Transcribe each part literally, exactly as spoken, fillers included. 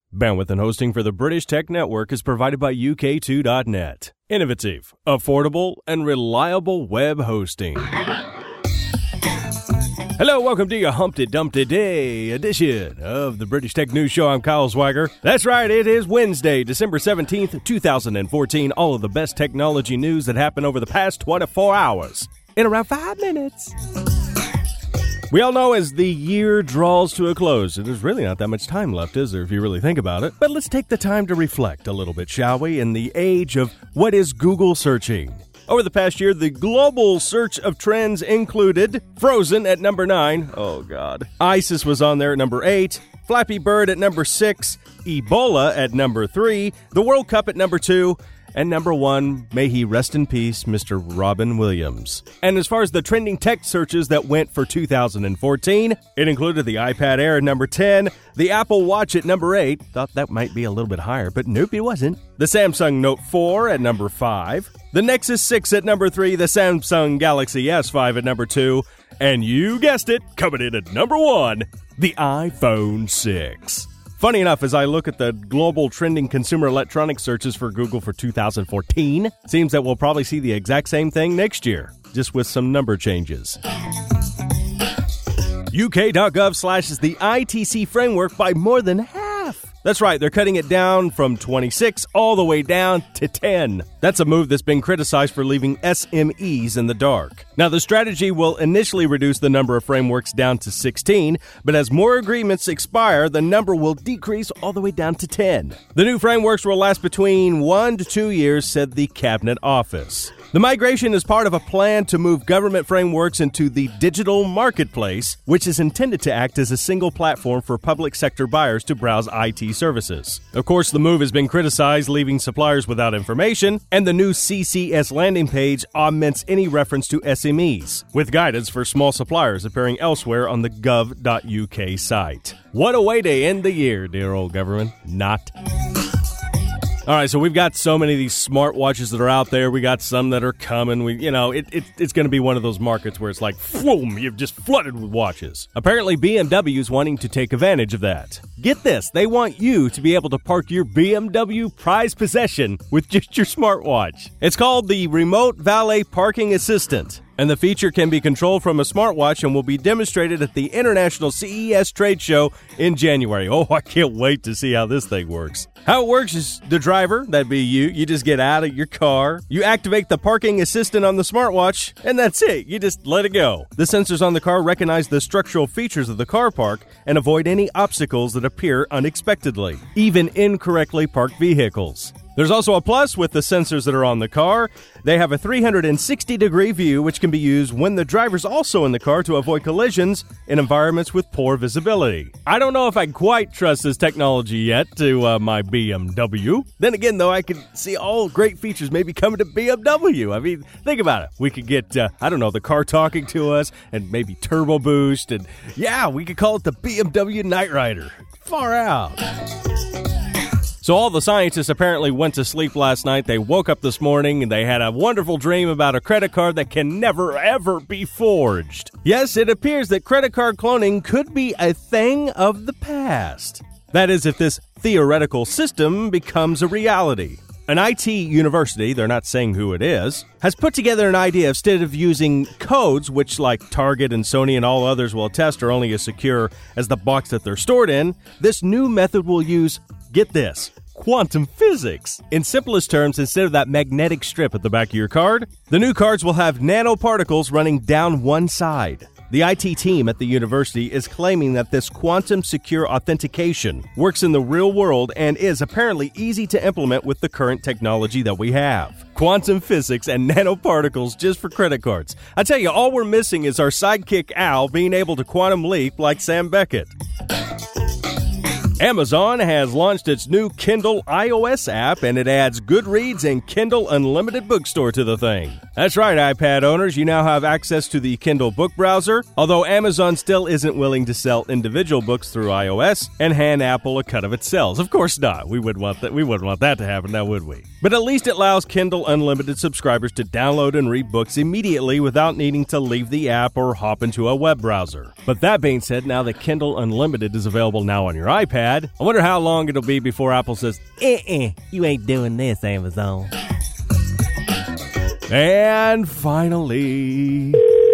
Bandwidth and hosting for the British Tech Network is provided by U K two dot net. Innovative, affordable, and reliable web hosting. Hello, welcome to your Humpty Dumpty Day edition of the British Tech News Show. I'm Kyle Swagger. That's right, it is Wednesday, December seventeenth, twenty fourteen. All of the best technology news that happened over the past twenty-four hours in around five minutes. We all know as the year draws to a close, there's really not that much time left, is there, if you really think about it? But let's take the time to reflect a little bit, shall we, in the age of what is Google searching. Over the past year, the global search of trends included Frozen at number nine. Oh, God. ISIS was on there at number eight. Flappy Bird at number six. Ebola at number three. The World Cup at number two. And number one, may he rest in peace, Mister Robin Williams. And as far as the trending tech searches that went for two thousand fourteen, it included the iPad Air at number ten, the Apple Watch at number eight, thought that might be a little bit higher, but nope, it wasn't. The Samsung Note four at number five, the Nexus six at number three, the Samsung Galaxy S five at number two, and you guessed it, coming in at number one, the iPhone six. Funny enough, as I look at the global trending consumer electronics searches for Google for two thousand fourteen, seems that we'll probably see the exact same thing next year, just with some number changes. U K dot gov slashes the I T C framework by more than half. That's right, they're cutting it down from twenty-six all the way down to ten. That's a move that's been criticized for leaving S M Es in the dark. Now, the strategy will initially reduce the number of frameworks down to sixteen, but as more agreements expire, the number will decrease all the way down to ten. The new frameworks will last between one to two years, said the Cabinet Office. The migration is part of a plan to move government frameworks into the digital marketplace, which is intended to act as a single platform for public sector buyers to browse I T services. Of course, the move has been criticized, leaving suppliers without information, and the new C C S landing page omits any reference to S M Es, with guidance for small suppliers appearing elsewhere on the gov dot U K site. What a way to end the year, dear old government. Not. All right, so we've got so many of these smartwatches that are out there. We got some that are coming. We, you know, it, it it's going to be one of those markets where it's like, boom, you've just flooded with watches. Apparently, B M W is wanting to take advantage of that. Get this, they want you to be able to park your B M W prized possession with just your smartwatch. It's called the Remote Valet Parking Assistant, and the feature can be controlled from a smartwatch and will be demonstrated at the International C E S trade show in January. Oh, I can't wait to see how this thing works. How it works is the driver, that'd be you, you just get out of your car, you activate the parking assistant on the smartwatch, and that's it. You just let it go. The sensors on the car recognize the structural features of the car park and avoid any obstacles that appear unexpectedly, even incorrectly parked vehicles. There's also a plus with the sensors that are on the car. They have a three hundred sixty degree view, which can be used when the driver's also in the car to avoid collisions in environments with poor visibility. I don't know if I quite trust this technology yet to uh, my B M W. Then again, though, I could see all great features maybe coming to B M W. I mean, think about it. We could get, uh, I don't know, the car talking to us and maybe turbo boost. And yeah, we could call it the B M W Night Rider. Far out. So all the scientists apparently went to sleep last night. They woke up this morning and they had a wonderful dream about a credit card that can never, ever be forged. Yes, it appears that credit card cloning could be a thing of the past. That is, if this theoretical system becomes a reality. An I T university, they're not saying who it is, has put together an idea instead of using codes, which like Target and Sony and all others will attest are only as secure as the box that they're stored in. This new method will use, get this, quantum physics. In simplest terms, instead of that magnetic strip at the back of your card, the new cards will have nanoparticles running down one side. The I T team at the university is claiming that this quantum secure authentication works in the real world and is apparently easy to implement with the current technology that we have. Quantum physics and nanoparticles just for credit cards. I tell you, all we're missing is our sidekick Al being able to quantum leap like Sam Beckett. Amazon has launched its new Kindle iOS app, and it adds Goodreads and Kindle Unlimited Bookstore to the thing. That's right, iPad owners, you now have access to the Kindle book browser, although Amazon still isn't willing to sell individual books through iOS and hand Apple a cut of its sales. Of course not. We wouldn't want that. We wouldn't want that to happen, now would we? But at least it allows Kindle Unlimited subscribers to download and read books immediately without needing to leave the app or hop into a web browser. But that being said, now that Kindle Unlimited is available now on your iPad, bad. I wonder how long it'll be before Apple says, eh-eh, you ain't doing this, Amazon. And finally...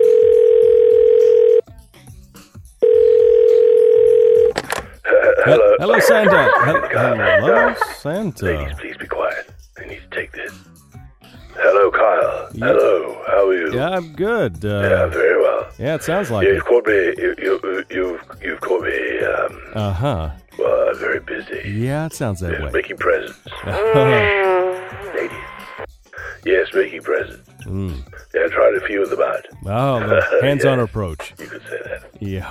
Hello. Hello, Santa. Hello, Santa. Ladies, please be quiet. I need to take this. Hello, Kyle. Yeah. Hello. How are you? Yeah, I'm good. Uh, Yeah, very well. yeah, it sounds like You've it. caught me. You, you, you've, you've caught me. Um, Uh-huh. well, I'm very busy. Yeah, it sounds that Yes, way. making presents, ladies. Yes, making presents. Mm. Yeah, I tried a few of them out. Oh, the hands-on Yeah. approach. You could say that. Yeah.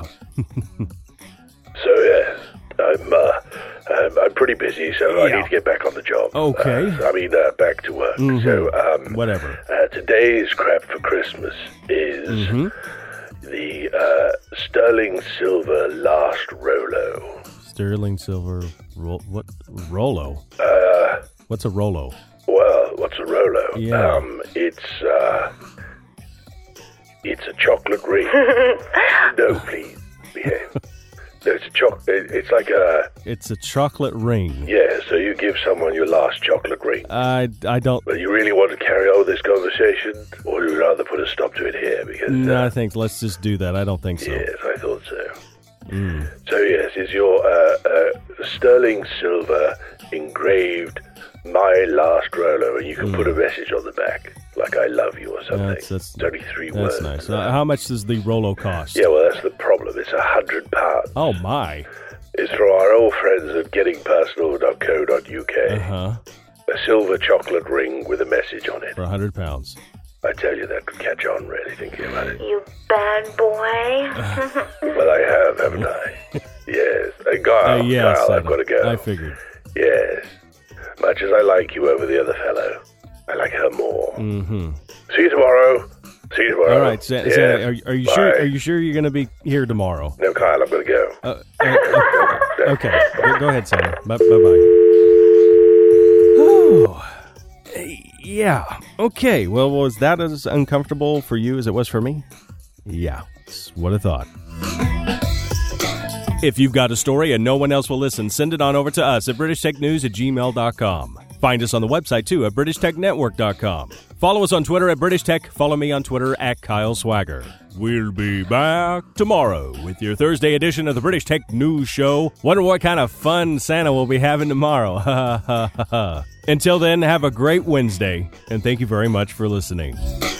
So yes, I'm. Uh, I'm, I'm pretty busy, so I Yeah. need to get back on the job. Okay. Uh, I mean, uh, back to work. Mhm. So, um, Whatever. Uh, today's crap for Christmas is Mhm. the uh, sterling silver last Rolo. Sterling silver, ro- what? Rolo? Uh, What's a Rolo? well, what's a Rolo? Yeah. Um, it's uh, it's a chocolate ring. No, please behave. No, it's a choc. it- It's like a It's a chocolate ring. yeah. So you give someone your last chocolate ring. I, I don't... But you really want to carry on this conversation, or would you rather put a stop to it here? Because No, uh, I think let's just do that. I don't think so. yes, I thought so. Mm. So yes, is your uh, uh, sterling silver engraved "My Last Rolo," and you can put a message on the back, like "I love you" or something. That's- that's- it's only three That's words. nice. Uh, how much does the Rolo cost? Yeah, well, that's the problem. It's a hundred pounds. Oh, my. It's from our old friends at getting personal dot co dot U K. Uh-huh. A silver chocolate ring with a message on it. For a hundred pounds. I tell you, that could catch on, really, thinking about it. You bad boy. Well, I have, haven't I? Yes. Hey, Kyle, Uh, yes, Kyle, I, I've got to go. I figured. Yes. Much as I like you over the other fellow, I like her more. Mm-hmm. See you tomorrow. See you tomorrow. All right, Sa- Yes. Santa, are, are you Bye. sure? Are you sure you're going to be here tomorrow? No, Kyle, I'm going to go. Uh, uh, uh, okay, go, go ahead, Santa. Bye bye. Oh, yeah. Okay. Well, was that as uncomfortable for you as it was for me? Yeah, that's what I thought. If you've got a story and no one else will listen, send it on over to us at british tech news at gmail dot com. Find us on the website, too, at british tech network dot com. Follow us on Twitter at British Tech. Follow me on Twitter at Kyle Swagger. We'll be back tomorrow with your Thursday edition of the British Tech News Show. Wonder what kind of fun Santa will be having tomorrow. Ha ha ha ha. Until then, have a great Wednesday, and thank you very much for listening.